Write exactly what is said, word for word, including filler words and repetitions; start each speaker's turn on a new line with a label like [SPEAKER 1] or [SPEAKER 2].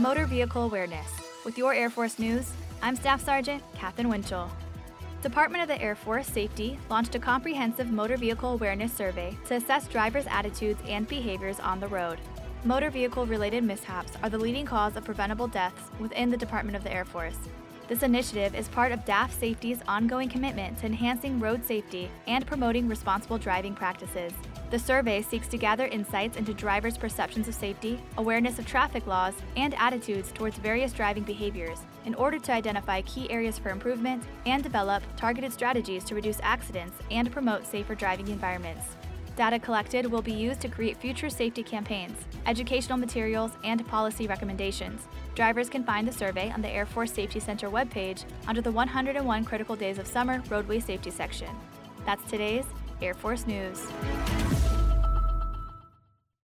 [SPEAKER 1] Motor Vehicle Awareness. With your Air Force News, I'm Staff Sergeant Katherine Winchell. Department of the Air Force Safety launched a comprehensive motor vehicle awareness survey to assess drivers' attitudes and behaviors on the road. Motor vehicle-related mishaps are the leading cause of preventable deaths within the Department of the Air Force. This initiative is part of D A F Safety's ongoing commitment to enhancing road safety and promoting responsible driving practices. The survey seeks to gather insights into drivers' perceptions of safety, awareness of traffic laws, and attitudes towards various driving behaviors in order to identify key areas for improvement and develop targeted strategies to reduce accidents and promote safer driving environments. Data collected will be used to create future safety campaigns, educational materials, and policy recommendations. Drivers can find the survey on the Air Force Safety Center webpage under the one hundred one Critical Days of Summer Roadway Safety section. That's today's Air Force News.